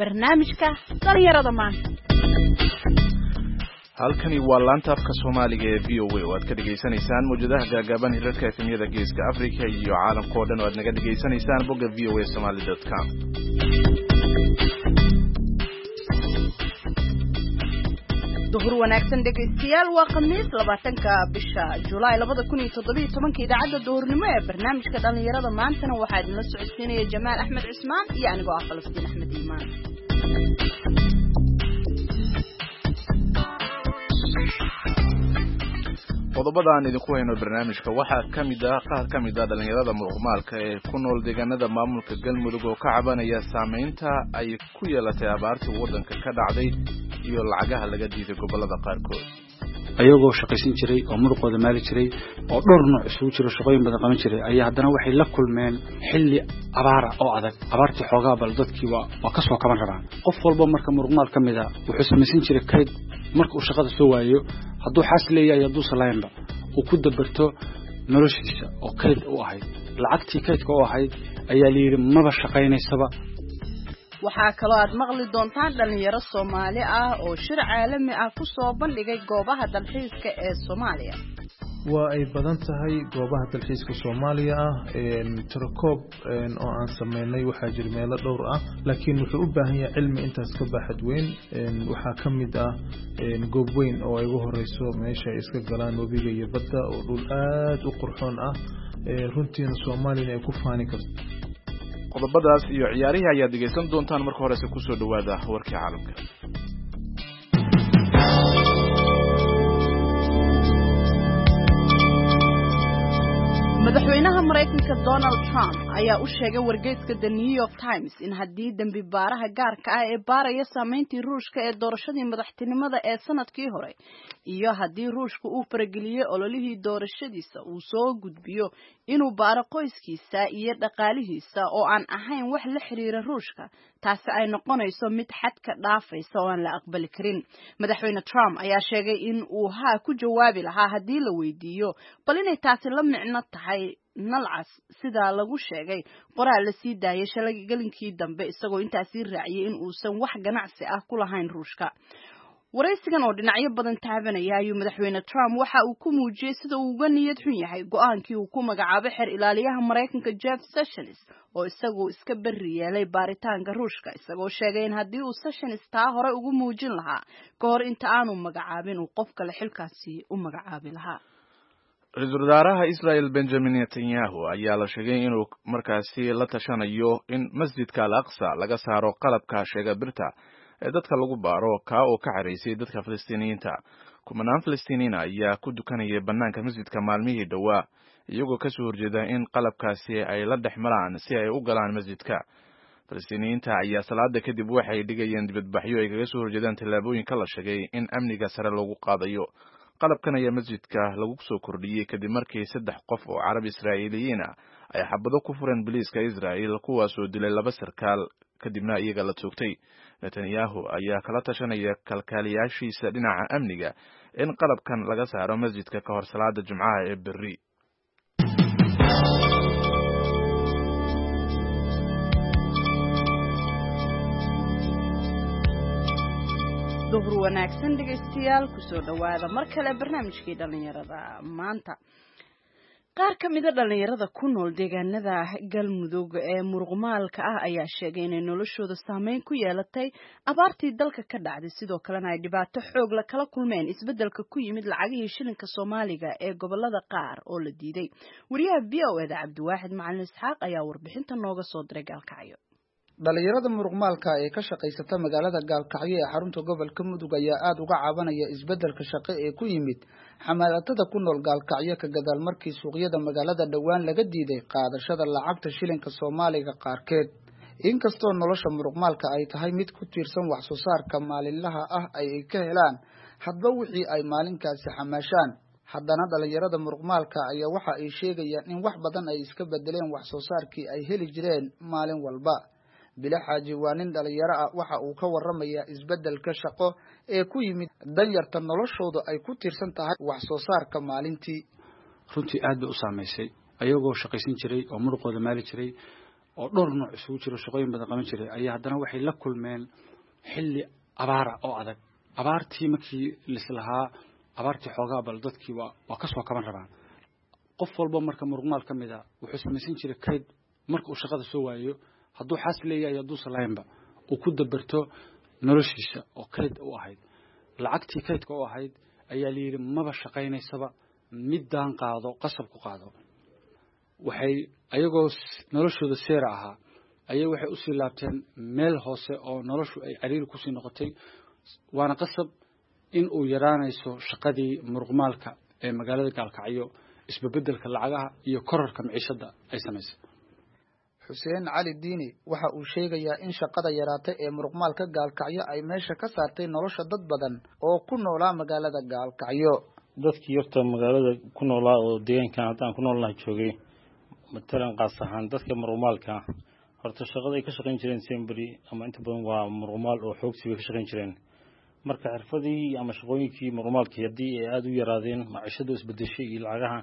barnaamijka dhalinyarada maanta. halkani waa laanta afka Soomaaliga ee VOA oo aad ka dhageysanaysaan muujadaha gaagaaban hirarka efemiyada Geeska Afrika iyo caalamka oo dhan oo aad naga dhageysanaysaan bogga voasomali.com. duhur wanaagsan dhegeystayaal waa khamiis 20ka bisha July 2017 idaacada duhurnimo ee barnaamijka dhalinyarada maantana waxaa idin la socodsiinaya Jamaal Axmed Cismaan iyo anigoo ah Falastiin Axmed Iimaan. qodobadaan idinku hayno barnaamijka waxaa qaar ka mid ah dhalinyarada muruqmaalka ee ku nool deegaanada maamulka Galmudug oo ka cabanaya saameynta ay ku yeelatay abaartii wadanka ka dhacday iyo lacagaha laga diiday gobolada qaarkood. ayagoo shaqaysan jiray oo muruqooda maali jiray oo dhowr nooc isugu jiro shaqooyin badan qaban jiray ayaa haddana waxay la kulmeen xilli abaara oo adag abaartii xoogaa bal dadkii waa ka soo kaban rabaan qof walba marka muruqmaal ka mid ah wuxuu samaysan jiray kayd marka uu shaqada soo waayo hadduu xaas leeyahay hadduu salaynba uu ku dabarto noloshiisa oo kayd u ahayd lacagtii kaydka u ahayd ayaa la yidhi maba shaqaynaysaba. waxaa kaloo aad maqli doontaan dhalinyaro Soomaali ah oo shir caalami ah ku soo bandhigay goobaha dalxiiska ee Soomaaliya. waa ay badan tahay goobaha dalxiiska Soomaaliya ah tirakoob oo aan sameynay waxaa jira meelo dhowr ah laakiin wuxuu u baahan yahay cilmi intaas ka baaxad weyn waxaa ka mid ah goob weyn oo ay ugu horeyso meesha ay iska galaan wabiga iyo badda oo dhul aad u qurxoon ah runtiina Soomaaliya ay ku faani karto. qodobadaas iyo ciyaarihi ayaad dhegeysan doontaan marka horese ku soo dhawaada warkii caalamka. madaxweynaha Mareykanka Donald Trump ayaa u sheegay wargeyska The New York Times in haddii dambi baaraha gaarka ah ee baaraya saameyntii Ruushka ee doorashadii madaxtinimada ee sanadkii hore iyo haddii Ruushka uu farageliyay ololihii doorashadiisa uu soo gudbiyo inuu baaro qoyskiisa iyo dhaqaalihiisa oo aan ahayn wax la xiriira Ruushka taasi ay noqonayso mid xadka dhaafaysa oo aan la aqbali karin. madaxweyne Trump ayaa sheegay in uu ku jawaabi lahaa haddii la weydiiyo bal inay taasi la micno tahay nalcas sida lagu sheegay qoraal la sii daayay shalay galinkii dambe isagoo intaasi raaciyay in uusan wax ganacsi ah ku lahayn Ruushka. waraysigan oo dhinacyo badan taabanaya ayuu madaxweyne Trump waxa uu ku muujiyay sida uu uga niyad xun yahay go'aankii uu ku magacaabay xer ilaaliyaha Mareykanka Jeff Sessions oo isagu iska bari yeelay baaritaanka Ruushka isagoo sheegay in haddii uu Sessions taa hore ugu muujin lahaa ka hor inta aanu magacaabin uu qof kale xilkaasi u magacaabi lahaa. Ra-iisul wasaaraha Israel Benjamin Netanyahu ayaa la sheegay inuu markaasi la tashanayo in masjidka Al-Aqsa laga saaro qalabka sheega birta ee dadka lagu baaro ka oo ka xareysay dadka Falastiiniyiinta. kumanaan Falastiiniyiin ayaa ku dukanayay banaanka masjidka maalmihii dhawaa iyagoo ka soo horjeeda in qalabkaasi ay la dhexmaraan si ay u galaan masjidka. Falastiiniyiinta ayaa salaada kadib waxay dhigayeen dibadbaxyo ay kaga soo horjeedaan tallaabooyinka la sheegay in amniga sare lagu qaadayo. qalabkan ayaa masjidka lagu soo kordhiyay kadib markii 3 qof oo Carab Israa'iiliyiin ah ay xabado ku fureen biliiska Israa'iil kuwaas oo dilay 2 sarkaal kadibna iyaga la toogtay. Netanyahu ayaa kala tashanaya kalkaaliyaashiisa dhinaca amniga in qalabkan laga saaro masjidka ka hor salaada Jumcaha ee berri. duhur wanaagsan dhegeystayaal ku soo dhawaada mar kale barnaamijkii dhalinyarada maanta. qaar ka mid ah dhalinyarada ku nool deegaanada Galmudug ee muruqmaalka ah ayaa sheegay in noloshooda saameyn ku yeelatay abaartii dalka ka dhacday sidoo kalena ay dhibaato xoog la kala kulmeen isbedelka ku yimid lacagihii shilinka Soomaaliga ee gobolada qaar oo la diiday. wariyaha VOA Cabdiwaaxid Macalin Isxaaq ayaa warbixinta nooga soo diray Gaalkacyo. dhalinyarada muruqmaalka ee ka shaqaysata magaalada Gaalkacyo ee xarunta gobolka Mudug ayaa aad uga cabanaya isbedelka shaqo ee ku yimid xamaalatada ku nool Gaalkacyo ka gadaal markii suuqyada magaalada dhawaan laga diiday qaadashada lacagta shilinka Soomaaliga qaarkeed. inkastoo nolosha muruqmaalka ay tahay mid ku tiirsan wax soo saarka maalinlaha ah ay ka helaan hadba wixii ay maalinkaasi xamaashaan, haddana dhalinyarada muruqmaalka ayaa waxa ay sheegayaan in wax badan ay iska bedeleen wax soo saarkii ay heli jireen maalin walba. Bila Xaaji waa nin dhalinyaro ah waxa uu ka waramayaa isbedelka shaqo ee ku yimid danyarta noloshooda ay ku tiirsan tahay wax soo saarka maalintii. runtii aad bay u saameysay ayagoo shaqaysan jiray oo muruqooda maali jiray oo dhowr nooc isugu jiro shaqooyin badan qaban jiray ayaa haddana waxay la kulmeen xilli abaara oo adag abaartii markii lislahaa abaartii xoogaa bal dadkii waa ka soo kaban rabaan qof walba marka muruqmaal ka mid ah wuxuu samaysan jiray kayd marka uu shaqada soo waayo hadduu xaas leeyahay hadduusan lahaynba uu ku dabarto noloshiisa oo kayd u ahayd lacagtii kaydka u ahayd ayaa layidhi maba shaqaynaysaba middaan qaado qasab ku qaado waxay ayagoo noloshooda seera ahaa ayay waxay usii laabteen meel hoose oo noloshu ay cariiri kusii noqotay waana qasab in uu yaraanayso shaqadii muruqmaalka ee magaalada gaalkacyo isbabeddelka lacagaha iyo korarka maciishada ay samaysay xuseen cali diini waxa uu sheegayaa in shaqada yaraatay ee muruqmaalka gaalkacyo ay meesha ka saartay nolosha dad badan oo ku noolaa magaalada gaalkacyo dadkii horta magaalada ku noolaa oo deegaankan haddaan ku noolnahay joogay matalan qaas ahaan dadka muruqmaalka horta shaqada ay ka shaqayn jireen sembri ama inta badan waa muruqmaal oo xoogsi bay ka shaqayn jireen marka xirfadii ama shaqooyinkii muruqmaalkii haddii ay aada u yaraadeen maciishada isbedeshay iyo lacagaha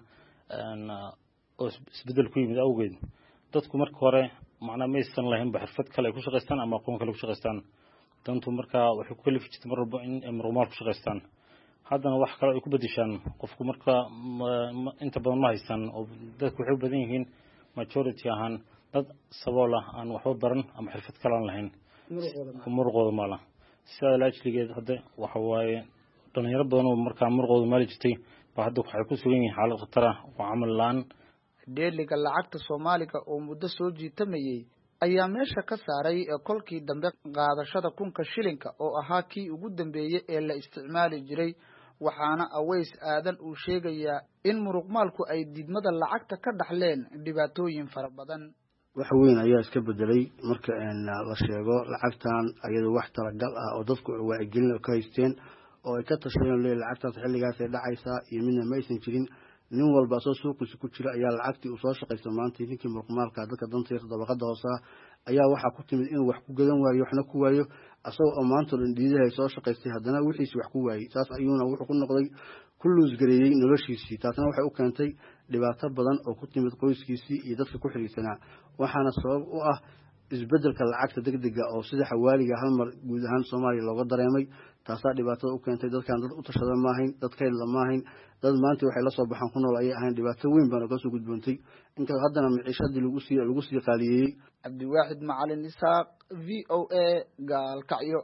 oo isbedel ku yimid awgeed dadku marka hore macnaa maysan lahaynba xirfad kale ay ku shaqaystaan ama aqoon kale ku shaqaystaan dantu markaa waxay ku kalifi jirtay mar walba in ay muruqmaal ku shaqaystaan haddana wax kale ay ku bedeshaan qofku marka inta badan ma haystaan oo dadku waxay u badan yihiin majority ahaan dad sabool ah aan waxba baran ama xirfad kale aan lahayn muruqooda maala sidaa laajligeed hadda waxa waaye dhalinyaro badan oo markaa muruqooda maali jirtay ba hadda waxay ku sugan yihiin xaalad khatar ah oo camal la-aan dheeliga lacagta soomaaliga oo muddo soo jiitamayay ayaa meesha ka saaray kolkii dambe qaadashada kunka shilinka oo ahaa kii ugu dambeeyey ee la isticmaali jiray waxaana Aways aadan uu sheegayaa in muruqmaalku ay didmada lacagta ka dhaxleen dhibaatooyin fara badan wax weyn ayaa iska bedelay marka la sheego lacagtan ayadu wax talagal ah oo dadku wacyigelin ka haysteen oo ay ka tashadeen lacagtaas xilligaas ay dhacaysaa iyo midna ma aysan jirin nin walba soo suuqiisa ku jira ayaa lacagtii uu soo shaqaysto maanta ninkii muruqmaalka dadka danta yar dabaqada hoose ayaa waxa ku timid in wax ku gadan waayo waxna ku waayo asagoo maanta dhiidahay soo shaqaystay haddana wixiisi wax ku waayay saas ayuuna wuxuu ku noqday kulluus gareeyay noloshiisii taasna waxay u keentay dhibaato badan oo ku timid qoyskiisii iyo dadka ku xiriirsanaa waxaana sabab u ah isbeddelka lacagta degdega oo sida xawaaliga hal mar guud ahaan Soomaaliya looga dareemay taasaa dhibaatada u keentay dadkan dad u tashada ma ahayn dad kale lama ahayn dad maanta waxay la soo baxaan ku nool ay ahayn dhibaato weyn baan ka soo gudboontay inta haddana maciishadii lagu sii qaaliyay Cabdiwaxid Macalin Isaaq VOA Gaalkacyo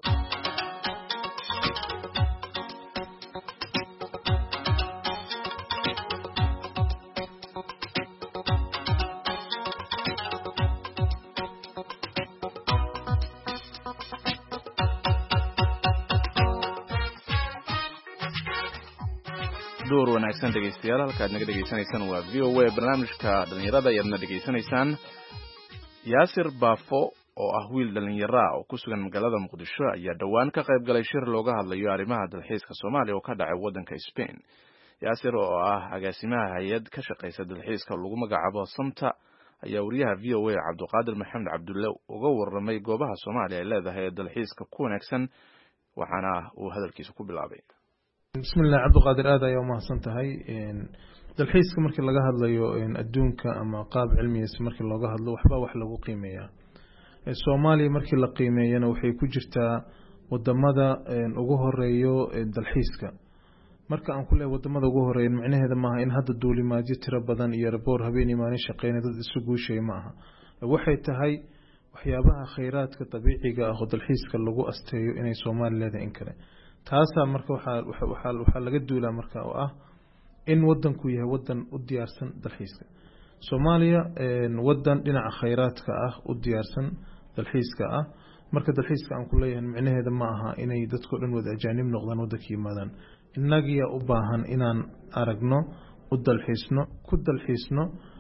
door wanaagsan dhegeystayaal halkaad naga dhageysanaysaan waa VOA barnaamijka dhalinyarada ayaadna dhageysanaysaan Yaasir Baafo oo ah wiil dhalinyaro ah oo ku sugan magaalada Muqdisho ayaa dhawaan ka qayb galay shir looga hadlayo arrimaha dalxiiska Soomaaliya oo ka dhacay wadanka Spain Yaasir oo ah agaasimaha hay'ad ka shaqeysa dalxiiska lagu magacaabo Samta ayaa wariyaha VOA Cabduqaadir Maxamed Cabdulle uga warramay goobaha Soomaaliya ay leedahay dalxiiska ku wanaagsan waxaana uu hadalkiisa ku bilaabay بسم الله عبد القادر هذا يوم هسنتهاي dalxiis markii laga hadlayo adduunka ama qaab cilmiyeed markii looga hadlo waxba wax lagu qiimeeyaa Soomaaliya markii la qiimeeyana waxay ku jirtaa wadamada ugu horeeyo dalxiiska marka aan ku leeyahay wadamada ugu horeeyo macnaheedu maaha in hadda duulimaadyo tiro badan iyo raboor habeenii maalin shaqeynay dad isu guushay maaha waxay tahay waxyaabaha kheyraadka dabiiciga ah oo dalxiiska lagu asteeyo inay Soomaaliya leedahay in kale taasa marka waxa laga duulaa marka oo ah in wadanku yahay wadan u diyaarsan dalxiiska Soomaaliya wadan dhinaca kheyraadka ah u diyaarsan dalxiiska ah marka dalxiiska aan ku leeyahay macnaheedu ma aha inay dadku dhan wada ajaanib noqdaan wadanka yimaadaan inagiya u baahan inaan aragno u dalxiisno ku dalxiisno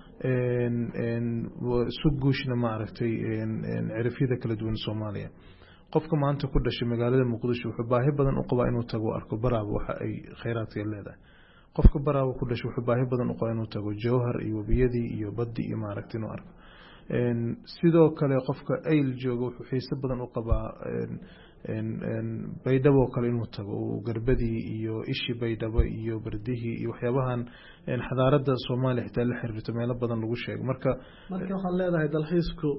soo guushna ma aragtay cirifyada kala duwan Soomaaliya qofka maanta ku dhashay magaalada Muqdisho wuxuu baahi badan u qabaa inuu tago arko Baraabo waxa ay kheyraadka leedahay qofka Baraabo ku dhashay wuxuu baahi badan u qabaa inuu tago Jowhar iyo wabiyadii iyo baddi iyo maaragtay inuu arko sidoo kale qofka Ayl joogo wuxuu xiiso badan u qabaa Baydhabo kale inuu tago Garbadii iyo Ishi Baydhabo iyo Bardihii iyo waxyaabahan xadaarada Soomaaliya xitaa la xiriirto meelo badan lagu sheego marka waxaan leedahay dalxiisku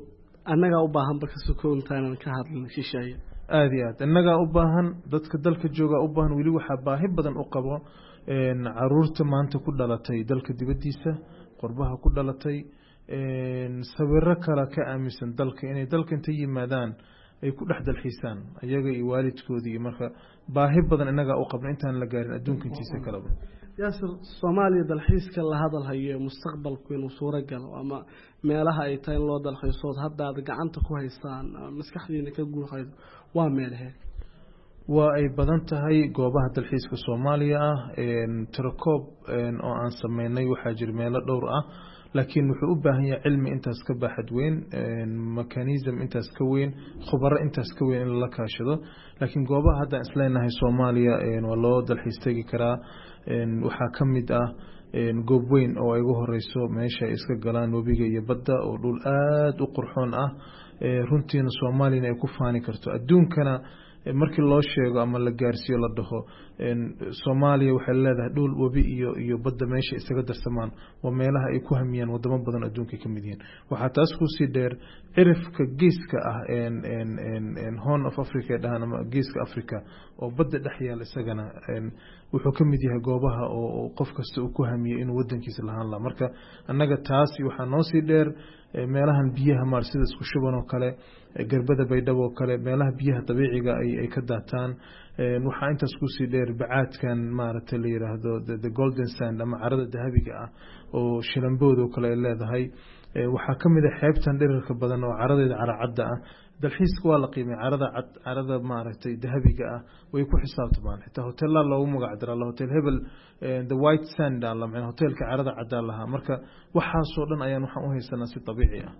annaga u baahan ba ka sokoontaan ka hadlin shisheeye aad iyo aad innaga u baahan dadka dalka jooga u baahan weli waxa baahi badan u qabo caruurta maanta ku dhalatay dalka dibadiisa qurbaha ku dhalatay sawirro kale ka aaminsan dalka inay dalka inta yimaadaan ay ku dhex dalxiisaan ayaga iyo waalidkoodii iyo marka baahi badan innaga u qabno intaan la gaarin adduunka intiisa kaleba yaasir Soomaaliya dalxiiska la hadal hayo mustaqbalku inuu suura galo ama meelaha ay tahay loo dalxiiso hadda aad gacanta ku haystaan maskaxdiina ka guuxaydo waa meelaha waa ay badan tahay goobaha dalxiiska Soomaaliya ah tirakoob oo aan sameynay waxa jir meelo dhowr ah laakiin wuxuu u baahan yahay cilmi intaas ka baaxad weyn mechanism intaas ka weyn khubaro intaas ka weyn in la kaashado laakiin goobaha hadda isleenahay Soomaaliya waa loo dalxiis tagi karaa waxaa ka mid ah goob weyn oo ay ugu horeyso meesha iska galaan webiga iyo badda oo dhul aad u qurxoon ah runtiina Soomaaliya ay ku faani karto adduunkana markii loo sheego ama la gaarsiyo la dhaho Soomaaliya waxay leedahay dhul webi iyo badda meesha isaga darsamaan waa meelaha ay ku hamiyaan wadamo badan adduunka ka mid yihiin waxa taas ku sii dheer cirifka geeska ah Horn of Africa dhahan ama geeska Africa oo badda dhex yaal isagana wuxuu ka mid yahay goobaha oo qof kasta uu ku hamiyo inuu wadankiisa lahaan la marka annaga taas waxa noo sii dheer meelahan biyaha maar sida isku shuban oo kale garbada baydhabo oo kale meelaha biyaha dabiiciga ay ka daataan waxa intaas ku sii dheer bacaadkan maaragtay la yiraahdo the golden sand ama carada dahabiga ah oo shilanbood oo kale ay leedahay waxa kamid ah xeebtan dhererka badan oo caradeeda caracada ah dalxiiska waa la qiimay carada maaragtay dahabiga ah way ku xisaabtamaan xitaa hoteelada loogu magac daraa hotel hebel the white sand la macna hotelka carada cadda laha marka waxaas oo dhan ayaan waxaan u haysanaa si dabiici ah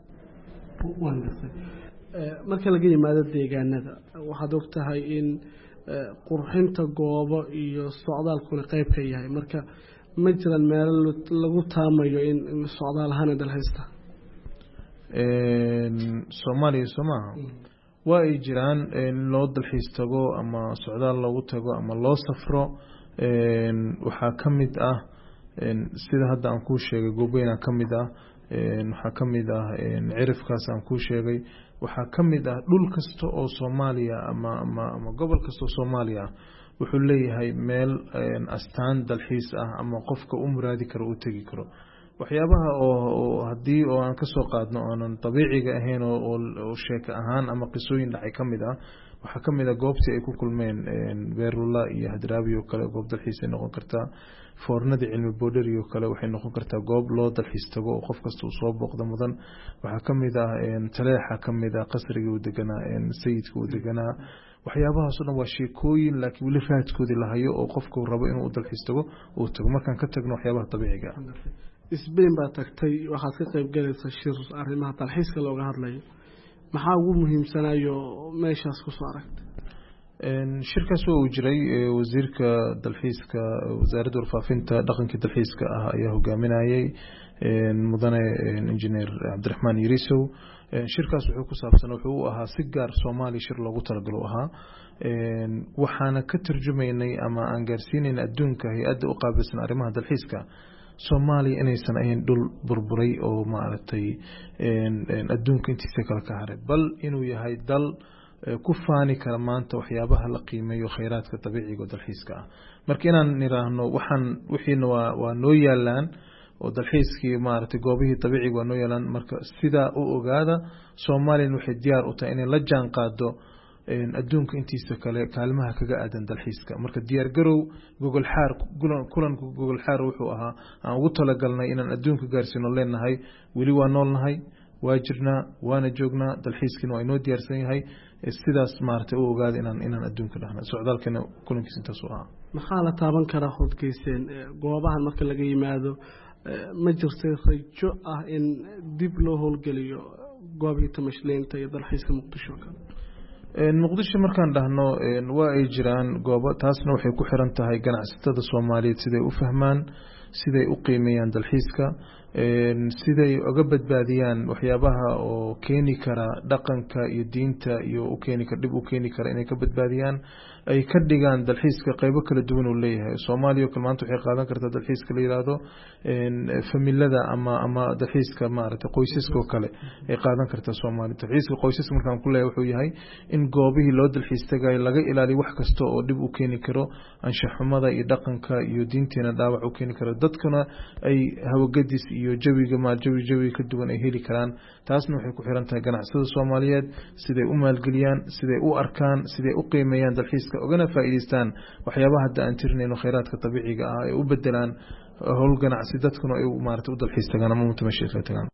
marka laga yimaado deegaanada waxaad ogtahay in qurxinta goobo iyo socdaalkuna qayb ka yahay marka ma jiraan meel lagu taamayo in socdaal ahaan dalxiista Soomaaliya Soomaha waa ay jiraan loo dalxiis tago ama socdaal loogu tago ama loo safro waxa kamid ah sida hadda aan ku sheegay goobayna kamid ah waxa kamid ah cirifkaas aan ku sheegay waxa kamid ah dhul kasta oo Soomaaliya ama gobol kasta oo Soomaaliya wuxuu leeyahay meel astaan dalxiis ah ama qofka u muraadi karo u tagi karo waxyaabaha oo hadii oo aan ka soo qaadno aanan dabiiciga ahayn oo sheeka ahaan ama qisooyin dhacay kamid ah waxa kamid ah goobtii ay ku kulmeen Beerula iyo Hadraawi oo kale goob dalxiis ay noqon kartaa foornada cilmi boodhari oo kale waxay noqon kartaa goob loo dalxiis tago oo qof kasta uu soo booqdo mudan waxa kamid ah taleexa kamid ah qasriga uu deganaa sayidka uu deganaa waxyaabahaas oo dhan waa sheekooyin laakiin wali raadkoodii la hayo oo qofku rabo inuu dalxiis tago uu tago markaan ka tagno waxyaabaha dabiiciga ah Spain baa tagtay waxaad ka qayb galaysaa shir arrimaha dalxiiska looga hadlayo maxaa ugu muhiimsanayo meeshaas ku soo aragtay shirkaas uu jiray wasiirka dalxiiska wasaaradda warfaafinta dhaqanka dalxiiska ah ayaa hogaaminayay mudane engineer Cabdiraxmaan Yarisow shirkaas wuxuu ku saabsan wuxuu ahaa si gaar Soomaali shir loogu talagalo ahaa waxaana ka tarjumaynay ama aan gaarsiinayna adduunka hay'adda u qaabilsan arrimaha dalxiiska Soomaaliya inaysan ahayn dhul burburay oo maaragtay adduunka intiisa kala ka haray bal inuu yahay dal ku faani kara maanta waxyaabaha la qiimeeyo kheyraadka dabiiciga oo dalxiiska ah marka inaan niraahno waxaan wixiina waa noo yaalaan oo dalxiiskii maaragtay goobihii dabiiciga waa noo yaalaan marka sida u ogaada Soomaaliya waxay diyaar u tahay inay la jaan qaado adduunka intiisa kale kaalmaha kaga aadan dalxiiska marka diyaar garow Google Xaar kulanka Google Xaar wuxuu ahaa aan ugu talagalnay inaan adduunka gaarsiino leenahay wali waa noolnahay waa jirnaa waana joognaa dalxiiskina waa inoo diyaarsan yahay sidaas maartay u ogaada inaan adduunka dhahna socdaalkana kulankiisa intaas u ahaa maxaa la taaban karaa xoggeyseen goobahan marka laga yimaado ma jirtay rajo ah in dib loo howlgeliyo goobihii tamashleynta iyo dalxiiska Muqdisho kale Muqdisho markaan dhahno waa ay jiraan goobo taasna waxay ku xiran tahay ganacsatada Soomaaliyeed siday u fahmaan siday u qiimeeyaan dalxiiska siday uga badbaadiyaan waxyaabaha oo keeni kara dhaqanka iyo diinta iyo u keeni kara dib u keeni kara inay ka badbaadiyaan ay ka dhigaan dalxiiska qaybo kala duwan uu leeyahay Soomaaliya oo maanta waxay qaadan kartaa dalxiiska la yiraahdo familada ama dalxiiska maaragtay qoysaska oo kale ay qaadan kartaa Soomaaliya dalxiiska qoysaska markaan ku leeyahay wuxuu yahay in goobihii loo dalxiis tagay laga ilaaliyo wax kasta oo dib u keeni karo anshaxumada iyo dhaqanka iyo diinteena dhaawac u keeni karo dadkuna ay hawagadis iyo jawi ka duwan ay heli karaan taasna waxay ku xiran tahay ganacsiyada Soomaaliyeed siday u maalgeliyaan siday u arkaan siday u qiimeeyaan dalxiiska ogana faa'iideystaan waxyaabaha hadda aan tirnayno kheyraadka dabiiciga ah ay u bedelaan howl ganacsi dadkuna ay maaragtay u dalxiis tagaan ama mutamashiiq tagaan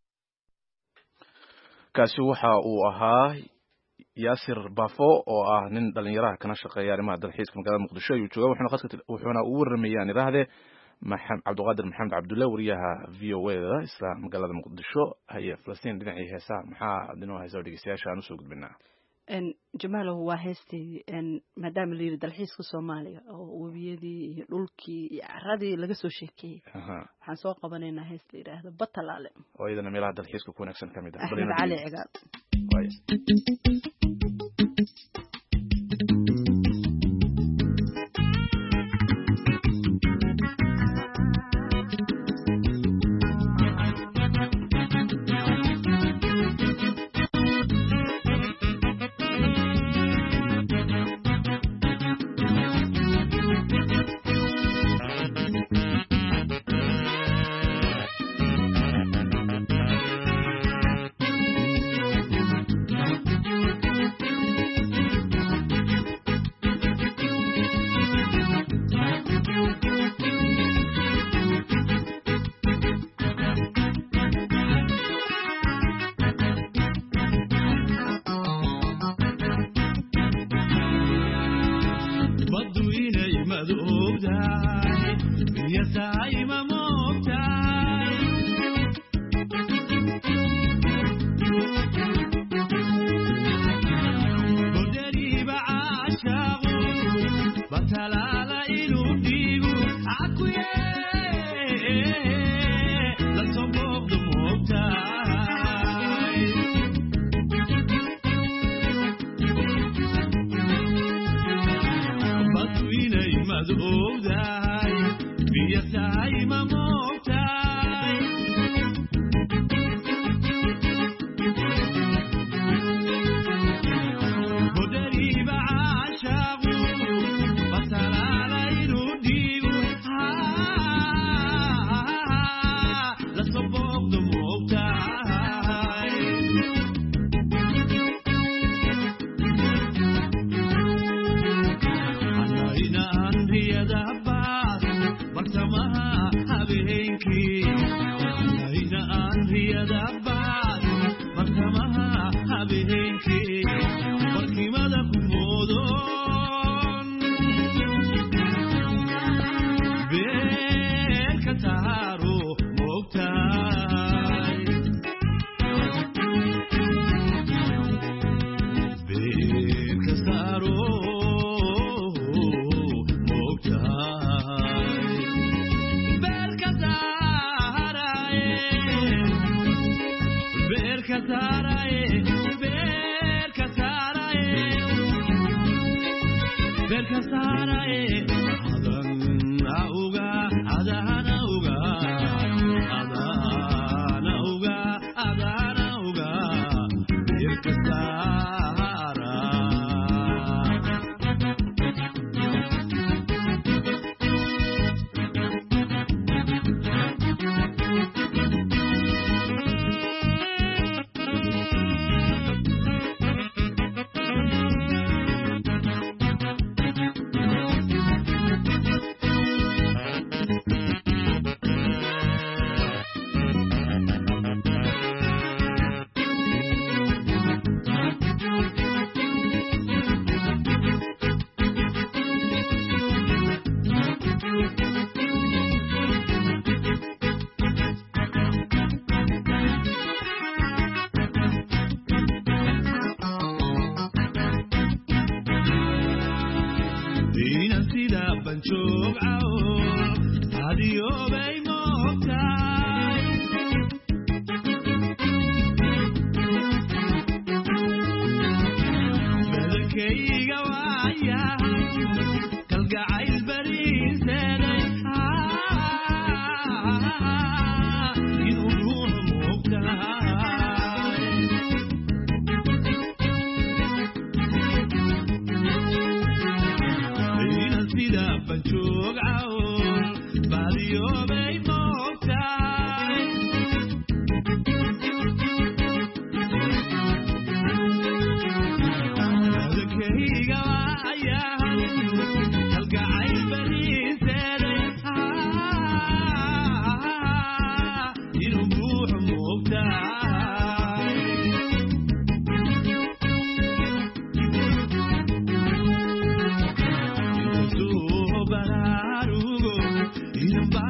kaasi waxa uu ahaa Yaasir Bafo oo ah nin dhalinyaro kana shaqeeya arrimaha dalxiiska magaalada Muqdisho ayuu joogaa wuxuuna u warramayaan iraahde Cabduqaadir Maxamed Cabdulle wariyaha VOA isla magaalada Muqdisho haya Falastiin dhinacii heesaha maxaa adinoo heesaha dhegeystayaasha aan u soo gudbinaa Jamaalow waa heestii maadaama la yiri dalxiiska Soomaaliya oo wabiyadii iyo dhulkii iyo caradii laga soo sheekeeyay waxaan soo qabanaynaa hees la yiraahdo Batalaale oo iyadana meelaha dalxiiska ku wanaagsan kamid ah Axmed Cali Cigaal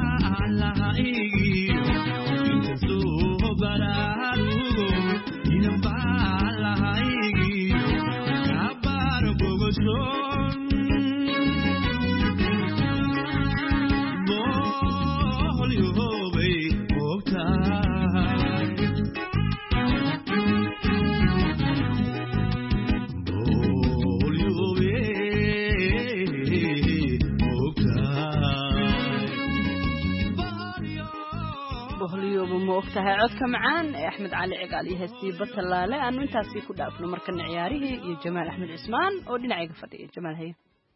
tahay codka macaan ee Axmed Cali Cigaal iyo heestii Batalaale aanu intaasi ku dhaafno markana ciyaarihii iyo Jamaal Axmed Cismaan oo dhinacayga fadhiya Jamaal hay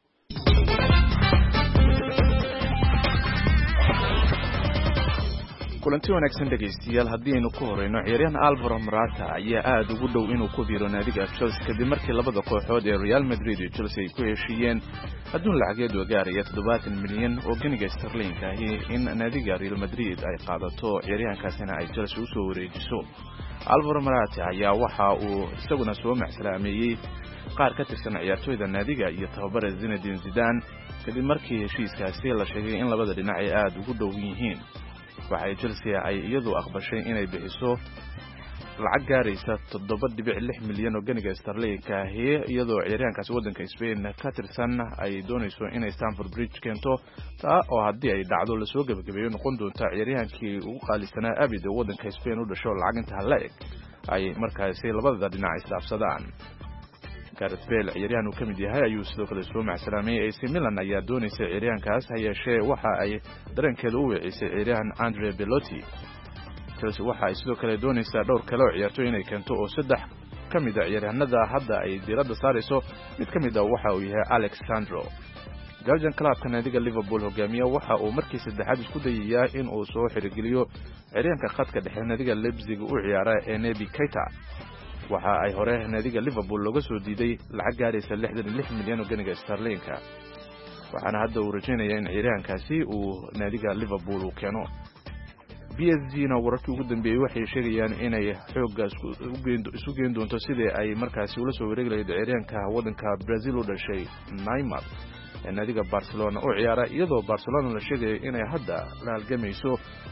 kulanti wanaagsan dhageystayaal haddii aynu ku horeyno ciyaaryahan Alvaro Morata ayaa aad ugu dhow inuu ku biiro naadiga Chelsea kadib markii labada kooxood ee Real Madrid iyo Chelsea ay ku heshiiyeen adduun lacageed oo gaaraya 70 milyan oo ganiga sterling ah in naadiga Real Madrid ay qaadato ciyaaryahankaasina ay Chelsea u soo wareejiso. Alvaro Morata ayaa waxa uu isaguna soo macsalaameeyay qaar ka tirsan ciyaartoyda naadiga iyo tababare Zinedine Zidane kadib markii heshiiskaasi la sheegay in labada dhinac ay aad ugu dhow yihiin. waxay Chelsea ay iyadu aqbashay inay bixiso lacag gaaraysa 7.6 milyan oo ganiga sterling ah iyadoo ciyaaryahankaasi wadanka Spain ka tirsan ay doonayso inay Stamford Bridge keento taa oo haddii ay dhacdo la soo gabagabeeyo noqon doonta ciyaaryahankii ugu qaalisanaa abid ee wadanka Spain u dhasho lacag inta leeg ay markaasi labada dhinac isdhaafsadaan. Gareth Bale ciyaaryahan uu ka mid yahay ayuu sidoo kale soo macsalaameeyay AC Milan ayaa doonaysa ciyaaryahankaas hayeeshee waxa ay dareenkeeda u weecisay ciyaaryahan Andre Belotti. Chelsea waxa ay sidoo kale doonaysaa dhowr kale oo ciyaartoy inay keento oo saddex ka mid ah ciyaaryahanada hadda ay diiradda saarayso mid ka mid ah waxa uu yahay Alex Sandro. Jurgen Klopp naadiga Liverpool hogaamiya waxa uu markii saddexaad isku dayayaa in uu soo xirigeliyo ciyaaryahanka khadka dhexe naadiga Leipzig u ciyaara ee Naby Keita. waxa ay hore naadiga Liverpool looga soo diiday lacag gaaraysa 66 milyan oo ganiga sterling waxaana hadda uu rajaynayaa in ciyaaryahankaasi uu naadiga Liverpool uu keeno. PSG-na wararkii ugu dambeeyay waxay sheegayaan inay xoogga isu geyn doonto sidii ay markaasi ula soo wareegi lahayd ciyaaryahanka wadanka Brazil u dhashay Neymar ee naadiga Barcelona u ciyaara iyadoo Barcelona la sheegay inay hadda la halgamayso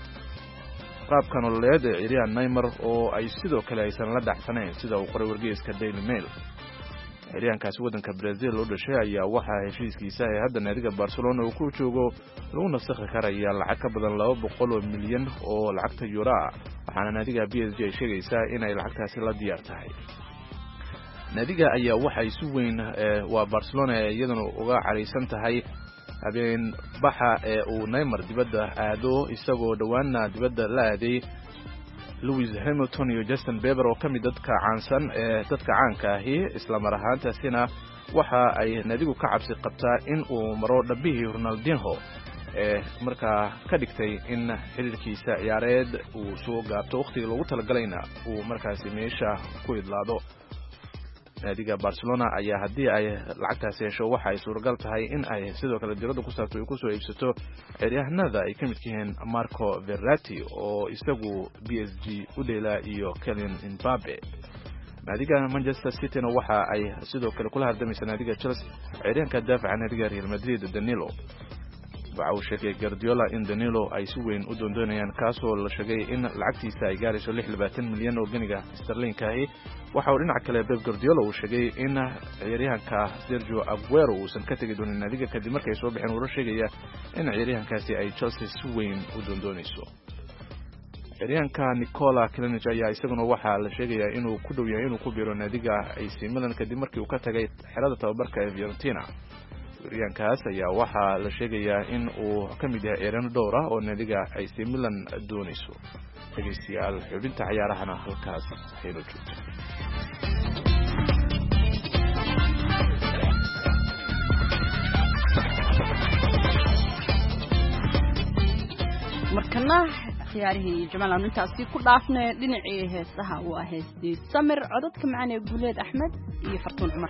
qaabkan oo leed ciyaaryahan Neymar oo ay sidoo kale aysan la dhaxsanayn sida uu qoray wargeyska Daily Mail. ciyaaryahankaasi wadanka Brazil u dhashay ayaa waxa heshiiskiisa ee hadda naadiga Barcelona uu ku joogo lagu nasakhi karaya lacag ka badan 200 milyan oo lacagta euro waxaana naadiga PSG ay sheegaysaa inay lacagtaasi la diyaar tahay. naadiga ayaa waxa ay si weyn waa Barcelona iyaduna uga careysan tahay habeen baxa ee uu Neymar dibadda aado isagoo dhawaana dibadda la aaday Lewis Hamilton iyo Justin Bieber oo kamid dadka caansan ee dadka caanka ah isla mar ahaantaasina waxa ay naadigu ka cabsi qabtaa in uu maro dhabihii Ronaldinho markaa ka dhigtay in xiriirkiisa ciyaareed uu soo gaarto waqtiga loogu talagalayna uu markaasi meesha ku idlaado. naadiga Barcelona ayaa haddii ay lacagtaas hesho waxa ay suuragal tahay in ay sidoo kale diradda ku saarto ay ku soo iibsato ciyaaryahanada ay ka mid yihiin Marco Verratti oo isagu PSG u dheela iyo Kylian Mbappe. naadiga Manchester City waxa ay sidoo kale kula hardamaysaa naadiga Chelsea ciyaaryahanka daafaca naadiga Real Madrid Danilo. waxa uu sheegay Guardiola in Danilo ay si weyn u doondoonayaan kaasoo la sheegay in lacagtiisa ay gaarayso 26 milyan oo ganiga sterling waxa uu dhinaca kale Pep Guardiola uu sheegay in ciyaaryahanka Sergio Aguero uusan ka tagi doonin naadiga kadib markay soo bixeen uu sheegaya in ciyaaryahankaasi ay Chelsea si weyn u doondoonayso. ciyaaryahanka Nicola Kalinic ayaa isaguna waxa la sheegayaa inuu ku dhow yahay inuu ku biiro naadiga AC Milan kadib markii uu ka tagay xirada tababarka ee Fiorentina. ciyaaryahankaas ayaa waxa la sheegayaa in uu ka mid yahay ciyaaryahan dhowr ah oo naadiga AC Milan doonayso. dhageystayaal xubinta ciyaarahana halkaas hayno joogto. markana ciyaarihii Jamaal aan intaasi ku dhaafnay dhinacii heesaha waa heestii Samir codadka macaan ee Guuleed Axmed iyo Fartuun Cumar.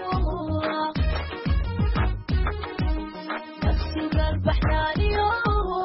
Nafsi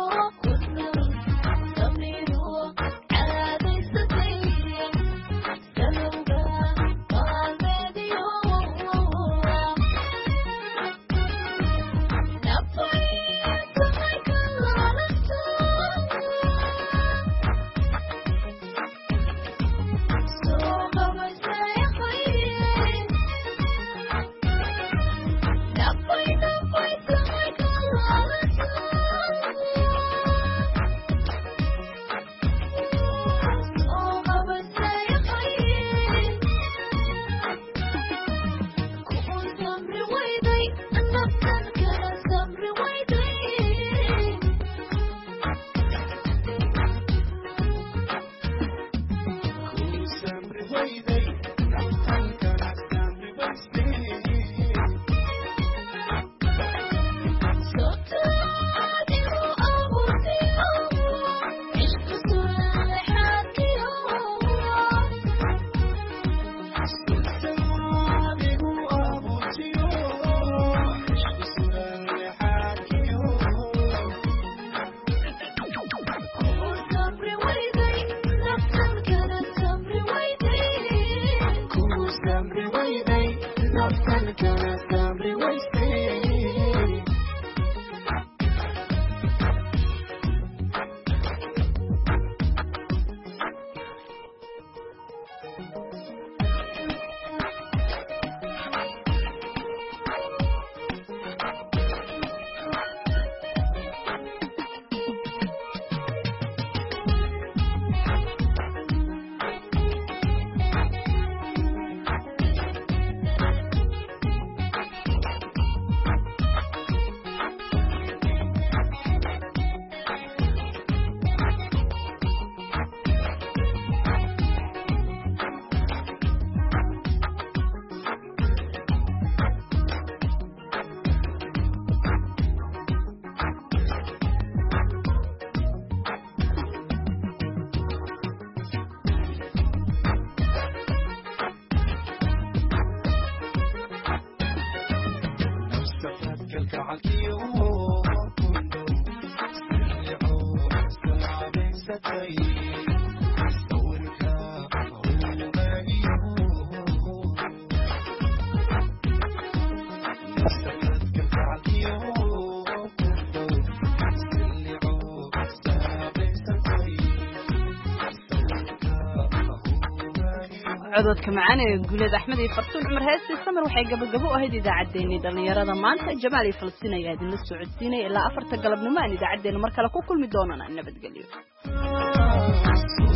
cododka macaan ee guulada Axmed iyo Fartuun Cumar Heesi samir waxay gabagabo u ahayd idaacadeena dhalinyarada maanta Jamaal iyo Falsiin ayaa idin soo codsiinay ilaa 4 galabnimo aan idaacadeena mar kale ku kulmi doonana nabadgelyo